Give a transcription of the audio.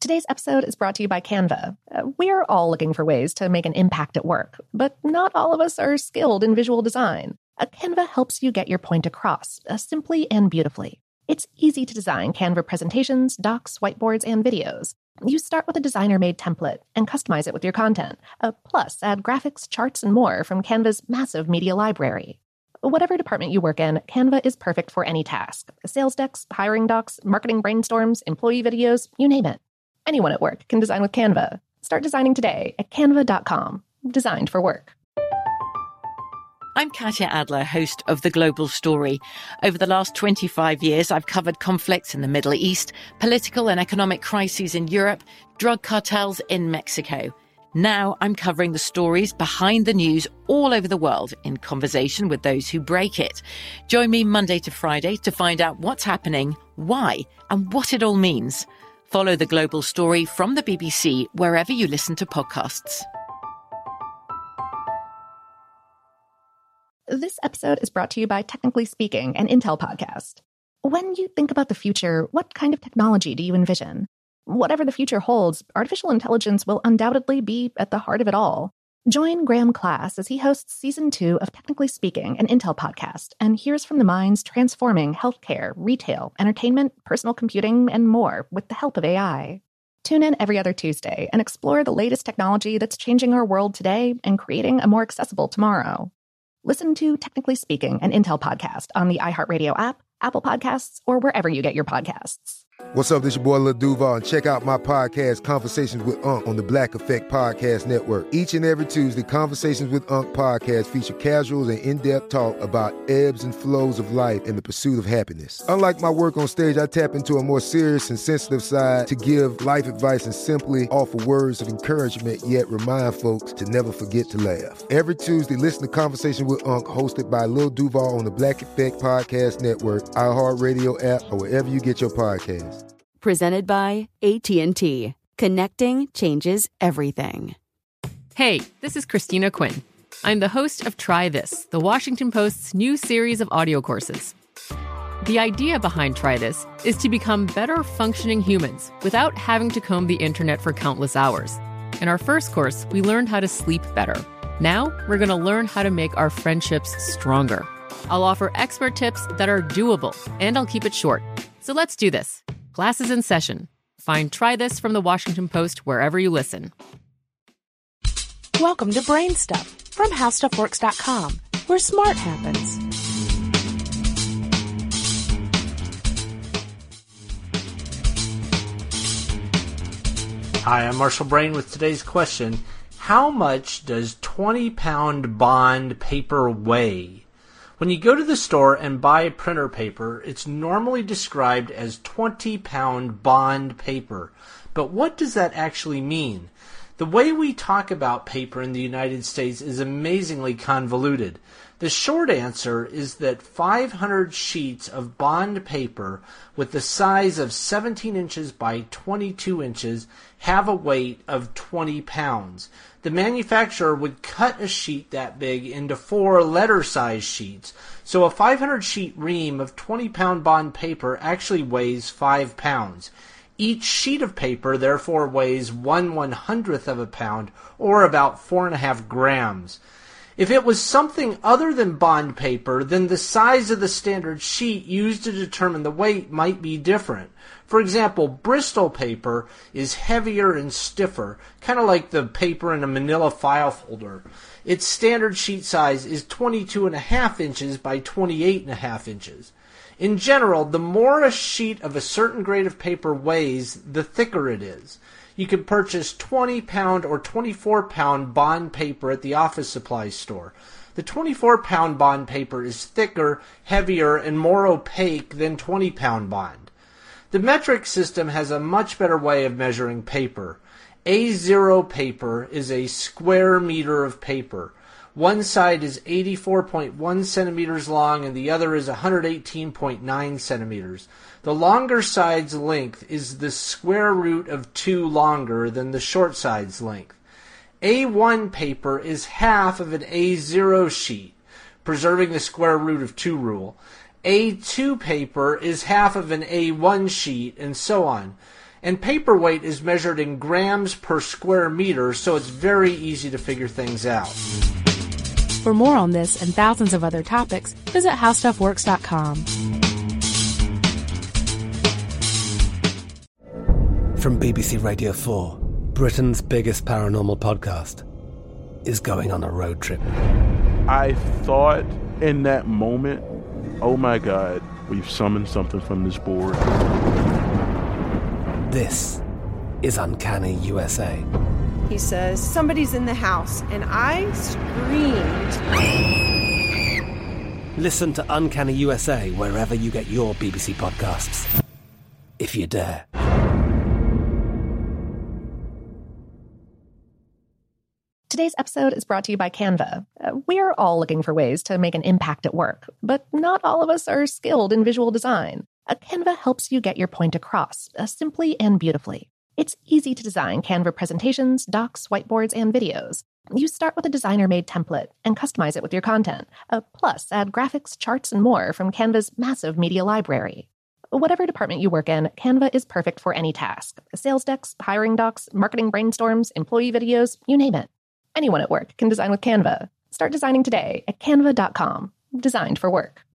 Today's episode is brought to you by Canva. We're all looking for ways to make an impact at work, but not all of us are skilled in visual design. Canva helps you get your point across, simply and beautifully. It's easy to design Canva presentations, docs, whiteboards, and videos. You start with a designer-made template and customize it with your content. Plus, add graphics, charts, and more from Canva's massive media library. Whatever department you work in, Canva is perfect for any task. Sales decks, hiring docs, marketing brainstorms, employee videos, you name it. Anyone at work can design with Canva. Start designing today at canva.com. Designed for work. I'm Katya Adler, host of The Global Story. Over the last 25 years, I've covered conflicts in the Middle East, political and economic crises in Europe, drug cartels in Mexico. Now I'm covering the stories behind the news all over the world in conversation with those who break it. Join me Monday to Friday to find out what's happening, why, and what it all means. Follow The Global Story from the BBC wherever you listen to podcasts. This episode is brought to you by Technically Speaking, an Intel podcast. When you think about the future, what kind of technology do you envision? Whatever the future holds, artificial intelligence will undoubtedly be at the heart of it all. Join Graham Class as he hosts Season 2 of Technically Speaking, an Intel podcast, and hears from the minds transforming healthcare, retail, entertainment, personal computing, and more with the help of AI. Tune in every other Tuesday and explore the latest technology that's changing our world today and creating a more accessible tomorrow. Listen to Technically Speaking, an Intel podcast on the iHeartRadio app, Apple Podcasts, or wherever you get your podcasts. What's up, this your boy Lil Duval, and check out my podcast, Conversations with Unc, on the Black Effect Podcast Network. Each and every Tuesday, Conversations with Unc podcast feature casuals and in-depth talk about ebbs and flows of life and the pursuit of happiness. Unlike my work on stage, I tap into a more serious and sensitive side to give life advice and simply offer words of encouragement, yet remind folks to never forget to laugh. Every Tuesday, listen to Conversations with Unc, hosted by Lil Duval on the Black Effect Podcast Network, iHeartRadio app, or wherever you get your podcasts. Presented by AT&T. Connecting changes everything. Hey, this is Christina Quinn. I'm the host of Try This, the Washington Post's new series of audio courses. The idea behind Try This is to become better functioning humans without having to comb the internet for countless hours. In our first course, we learned how to sleep better. Now, we're going to learn how to make our friendships stronger. I'll offer expert tips that are doable, and I'll keep it short. So let's do this. Class is in session. Find Try This from the Washington Post wherever you listen. Welcome to Brain Stuff from HowStuffWorks.com, where smart happens. Hi, I'm Marshall Brain with today's question. How much does 20-pound bond paper weigh? When you go to the store and buy printer paper, it's normally described as 20-pound bond paper. But what does that actually mean? The way we talk about paper in the United States is amazingly convoluted. The short answer is that 500 sheets of bond paper with the size of 17 inches by 22 inches have a weight of 20 pounds. The manufacturer would cut a sheet that big into 4 letter-size sheets, so a 500-sheet ream of 20-pound bond paper actually weighs 5 pounds. Each sheet of paper therefore weighs 1/100th of a pound, or about 4.5 grams. If it was something other than bond paper, then the size of the standard sheet used to determine the weight might be different. For example, Bristol paper is heavier and stiffer, kind of like the paper in a manila file folder. Its standard sheet size is 22.5 inches by 28.5 inches. In general, the more a sheet of a certain grade of paper weighs, the thicker it is. You can purchase 20-pound or 24-pound bond paper at the office supply store. The 24-pound bond paper is thicker, heavier, and more opaque than 20-pound bond. The metric system has a much better way of measuring paper. A0 paper is a square meter of paper. One side is 84.1 centimeters long and the other is 118.9 centimeters. The longer side's length is the square root of 2 longer than the short side's length. A1 paper is half of an A0 sheet, preserving the square root of 2 rule. A2 paper is half of an A1 sheet, and so on. And paperweight is measured in grams per square meter, so it's very easy to figure things out. For more on this and thousands of other topics, visit HowStuffWorks.com. From BBC Radio 4, Britain's biggest paranormal podcast is going on a road trip. I thought in that moment, oh my God, we've summoned something from this board. This is Uncanny USA. He says, somebody's in the house, and I screamed. Listen to Uncanny USA wherever you get your BBC podcasts, if you dare. Today's episode is brought to you by Canva. We're all looking for ways to make an impact at work, but not all of us are skilled in visual design. Canva helps you get your point across, simply and beautifully. It's easy to design Canva presentations, docs, whiteboards, and videos. You start with a designer-made template and customize it with your content. Plus, add graphics, charts, and more from Canva's massive media library. Whatever department you work in, Canva is perfect for any task. Sales decks, hiring docs, marketing brainstorms, employee videos, you name it. Anyone at work can design with Canva. Start designing today at canva.com. Designed for work.